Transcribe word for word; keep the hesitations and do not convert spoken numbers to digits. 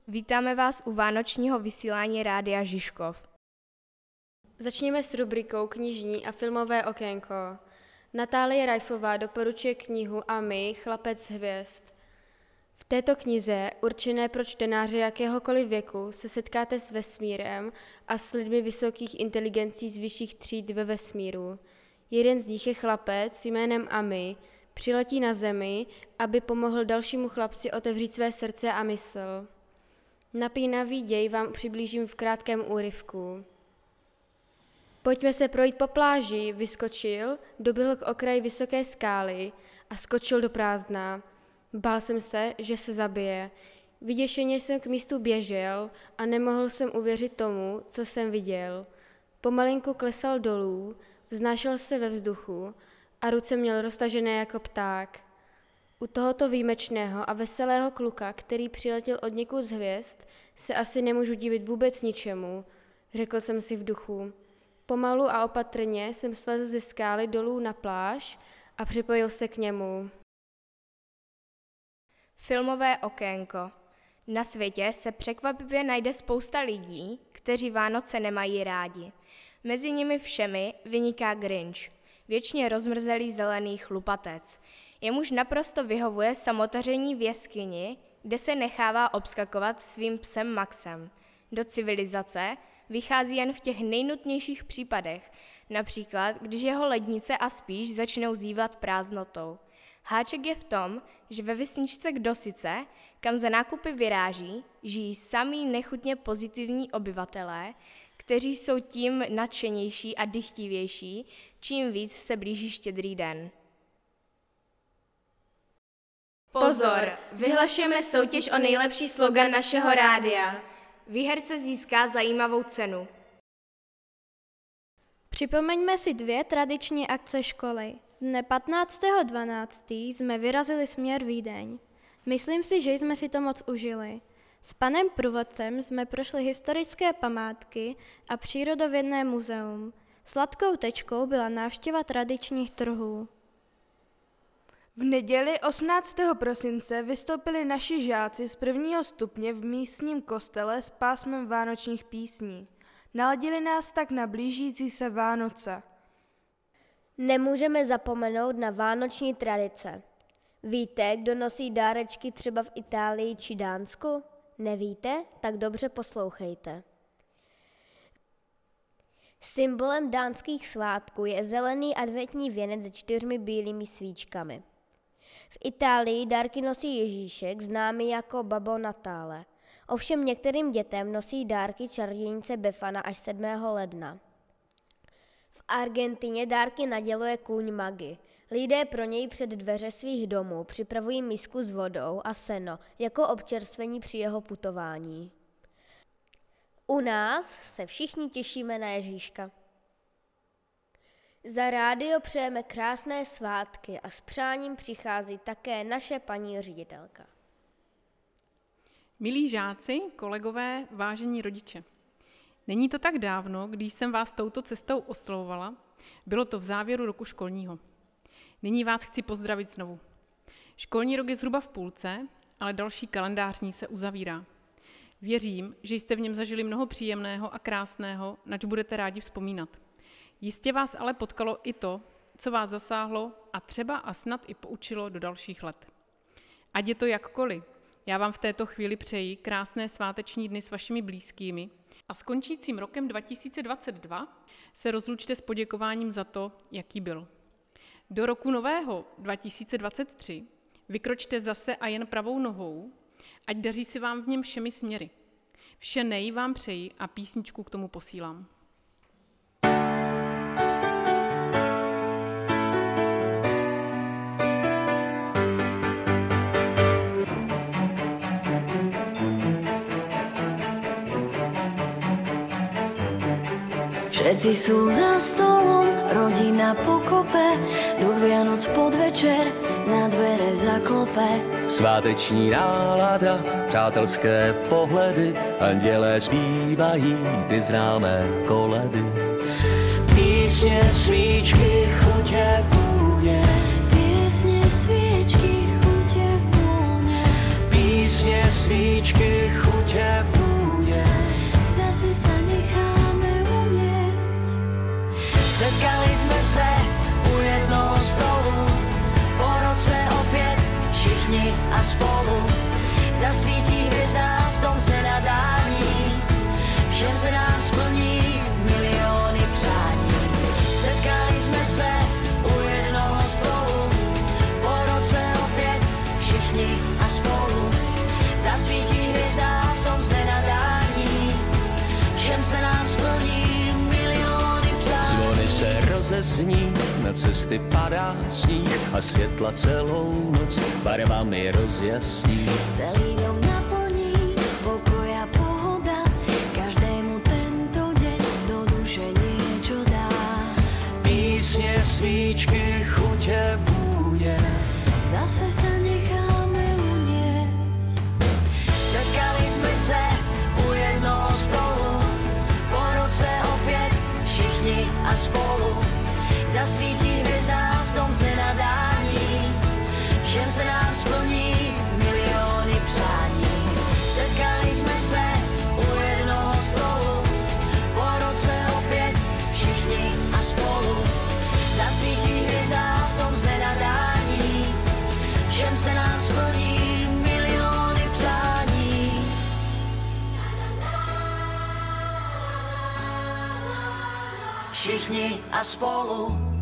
Vítáme vás u vánočního vysílání Rádia Žižkov. Začněme s rubrikou Knižní a filmové okénko. Natálie Rajfová doporučuje knihu A my, chlapec hvězd. V této knize, určené pro čtenáře jakéhokoliv věku, se setkáte s vesmírem a s lidmi vysokých inteligencí z vyšších tříd ve vesmíru. Jeden z nich je chlapec jménem Ami, přiletí na Zemi, aby pomohl dalšímu chlapci otevřít své srdce a mysl. Napínavý děj vám přiblížím v krátkém úryvku. Pojďme se projít po pláži, vyskočil, doběhl k okraji vysoké skály a skočil do prázdna. Bál jsem se, že se zabije. Vyděšeně jsem k místu běžel a nemohl jsem uvěřit tomu, co jsem viděl. Pomalinku klesal dolů, vznášel se ve vzduchu a ruce měl roztažené jako pták. U tohoto výjimečného a veselého kluka, který přiletěl od někud z hvězd, se asi nemůžu divit vůbec ničemu, řekl jsem si v duchu. Pomalu a opatrně jsem slezl ze skály dolů na pláž a připojil se k němu. Filmové okénko. Na světě se překvapivě najde spousta lidí, kteří Vánoce nemají rádi. Mezi nimi všemi vyniká Grinch, věčně rozmrzelý zelený chlupatec. Jemuž naprosto vyhovuje samotaření v jeskyni, kde se nechává obskakovat svým psem Maxem. Do civilizace vychází jen v těch nejnutnějších případech, například když jeho lednice a spíš začnou zívat prázdnotou. Háček je v tom, že ve vesničce Kdosice, kam za nákupy vyráží, žijí samí nechutně pozitivní obyvatelé, kteří jsou tím nadšenější a dychtivější, čím víc se blíží Štědrý den. Pozor, vyhlašujeme soutěž o nejlepší slogan našeho rádia. Výherce získá zajímavou cenu. Připomeňme si dvě tradiční akce školy. Dne patnáctého dvanáctého jsme vyrazili směr Vídeň. Myslím si, že jsme si to moc užili. S panem průvodcem jsme prošli historické památky a přírodovědné muzeum. Sladkou tečkou byla návštěva tradičních trhů. V neděli osmnáctého prosince vystoupili naši žáci z prvního stupně v místním kostele s pásmem vánočních písní. Naladili nás tak na blížící se Vánoce. Nemůžeme zapomenout na vánoční tradice. Víte, kdo nosí dárečky třeba v Itálii či Dánsku? Nevíte? Tak dobře poslouchejte. Symbolem dánských svátků je zelený adventní věnec se čtyřmi bílými svíčkami. V Itálii dárky nosí Ježíšek, známý jako Babbo Natale. Ovšem některým dětem nosí dárky čarodějnice Befana až sedmého ledna. V Argentině dárky naděluje kůň Magi. Lidé pro něj před dveře svých domů připravují misku s vodou a seno jako občerstvení při jeho putování. U nás se všichni těšíme na Ježíška. Za rádio přejeme krásné svátky a s přáním přichází také naše paní ředitelka. Milí žáci, kolegové, vážení rodiče. Není to tak dávno, když jsem vás touto cestou oslovovala, bylo to v závěru roku školního. Nyní vás chci pozdravit znovu. Školní rok je zhruba v půlce, ale další kalendářní se uzavírá. Věřím, že jste v něm zažili mnoho příjemného a krásného, nač budete rádi vzpomínat. Jistě vás ale potkalo i to, co vás zasáhlo a třeba a snad i poučilo do dalších let. Ať je to jakkoliv, já vám v této chvíli přeji krásné sváteční dny s vašimi blízkými a s končícím rokem dva tisíce dvacet dva se rozlučte s poděkováním za to, jaký byl. Do roku nového dva tisíce dvacet tři vykročte zase a jen pravou nohou, ať daří si vám v něm všemi směry. Vše nej vám přeji a písničku k tomu posílám. Všetci sú za stolom, rodina pokope, duch Vianoc podvečer na dvere zaklope. Sváteční nálada, přátelské pohledy, andělé zpívají ty známé koledy. Písně, svíčky, chutě, vůně. Písně, svíčky, chutě, vůně. Písně, svíčky, chutě, vůně, zase sa necháme uniesť. setkali jsme se u jednoho stolu, po roce opět všichni a spolu, zasvítí hvězda v tom znenadání, všem se nám splní miliony přání. Setkali jsme se u jednoho stolu, po roce opět všichni a spolu, zasvítí hvězda v tom znenadání, všem se nám splní miliony přání. Zvony se rozezní, na cesty padá sníh a světla celou noc barvami rozjasní. Celý dom naplní pokoj a pohoda, každému tento deň do duše niečo dá. Písně, svíčky, chutě, vůně, Zase sa necháme uniesť. setkali jsme se u jednoho stolu, po roce opět všichni a spolu, zasvítí hvězda v tom znenadání, všem se nám splní miliony přání. Setkali jsme se u jednoho stolu, po roce opět všichni a spolu, zasvítí hvězda v tom znenadání, všem se nám splní miliony přání. Všichni a spolu,